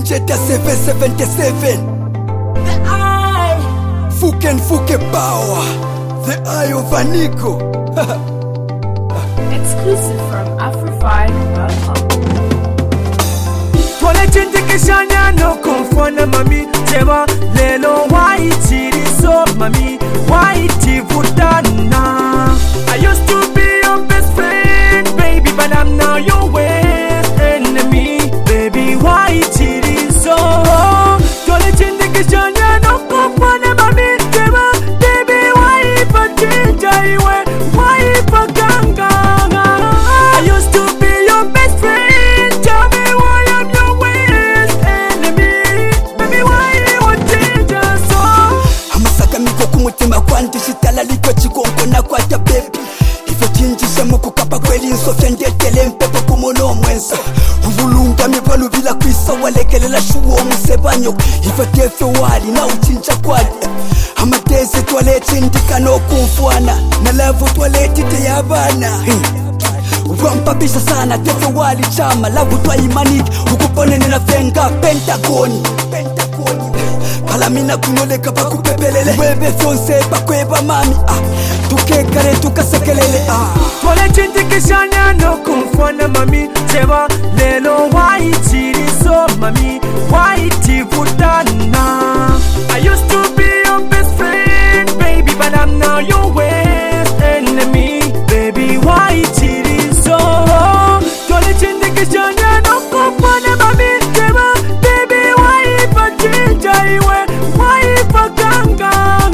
Jetta 777. The Eye. Fuke Power. The Eye of Anico. Exclusive from Afro5.com. Twale chintikishanya no kumfona mami Jeba lelo waitiri so mami Waiti vutana. I used to be your best friend baby, but I'm now your worst enemy baby. Waitiri so Twale chintikishanya no kumfona mami Jeba baby waipa chinja iwe waipa ganga. I used to be your best friend. Tell me why I'm your worst enemy. Baby, why you want change us all? Amasaka miko kumutima kwanti shitala liko chikongo na kwata baby. Ifo chinjisha muku kapa kweli nsofya ndetele mpepo kumuno mwenso. Uvulunga mipalu vila kwisa walekelela shuo musebanyo. Ifo tefe wali na uchincha kwali. Amatese toilette indikano kumfuana. Na lavu toilette te yabana. Wampapisha sana tefe wali chama. Lavu twa imaniki ukupone nina fenga Pentagoni. Palamina kunoleka bakupepelele. Webe fonse bakweba mami. Tukekare tukasekelele. Twale chintikishanya no kumfona mami Jeba lelo waitiri so mami Waiti vutana. I used to be your best friend baby, but I'm now your worst enemy baby. Waitiri so Twale chintikishanya no kumfona mami Jeba baby waipa chinja iwe waipa ganga.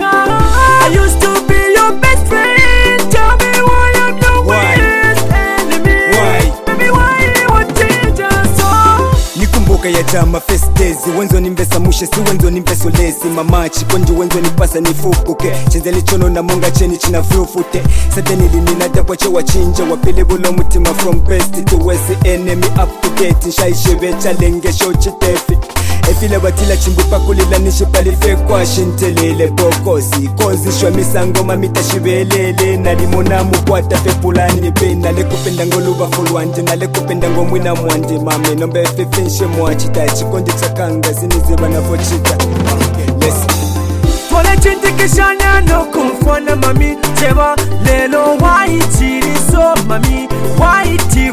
I used to be your best friend. Tell me why I'm your worst enemy. Baby, why you want change us all? Nikumbuka ya jama first days. Wenzo nimbesa mushe si wenzo nimbeso lesi. Mamachi konji wenzo nipasa nifukuke. Chenzeli chono na monga cheni china frufute. Sadeni linina dapwa chewa chinja. Wapile bulo mutima from best to west. Enemy up to date. Nshaishe challenge show chitefi. Efile batila chimbupa kulila nishipali fekwa shintelele bokosi. Kozi shwa misango mamita shibelele. Nalimona mukwata fepulani pena. Lekupenda ngoluba fulwanje. Na lekupenda ngomwina mwanje mame. Nombe fifinshe mwachita. Chikondi chakanga ziniziba na fochita. Let's Twale chintikishanya no kumfona mami Jeba lelo waitiri so mami Waiti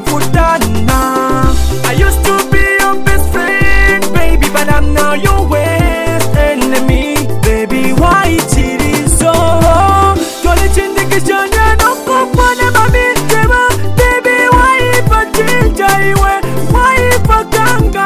vutana. I used to be your best friend baby, but I'm now your worst enemy baby. Waitiri so Twale chintikishanya no kumfona mami Jeba baby waipa chinja iwe waipa ganga.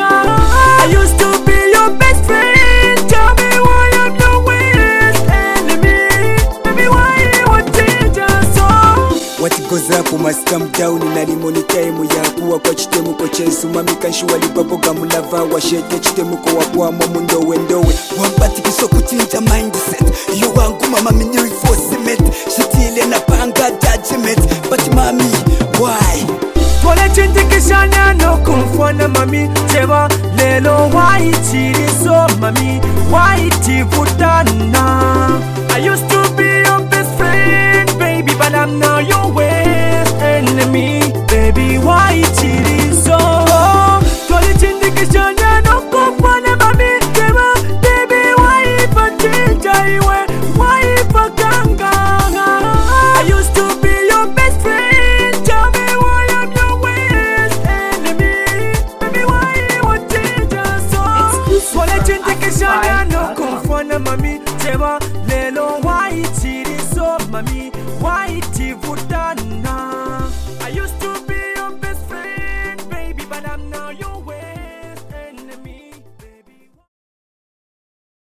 I used to be your best friend. Tell me why I'm your worst enemy. Baby, why you want change us all? What goes up must come down. Nalimoni time yakuwa kwa chitemuko chesu. Mami kanshuwa libaboga mulava wa shete chitemuko wakwa mundo wendowe. Wampati kisho kuchinja mindset. Iyo wangu mama mini reinforcement. Shitile na panga judgment. But mami, why? Twale chintikishanya no kumfona mami Jeba lelo waitiri so mami Waiti vutana. I used to be your best friend baby, but I'm now your worst enemy baby. Waitiri so Twale chintikishanya no kumfona mami Jeba baby waipa chinja iwe waipa ganga. I used to be your best friend. Tell me why I'm your worst enemy. Baby, why you want change us all? Twale chintikishanya no kumfona mami Jeba lelo waitiri so mami Waiti vutana. I used to be your best friend baby, but I'm now your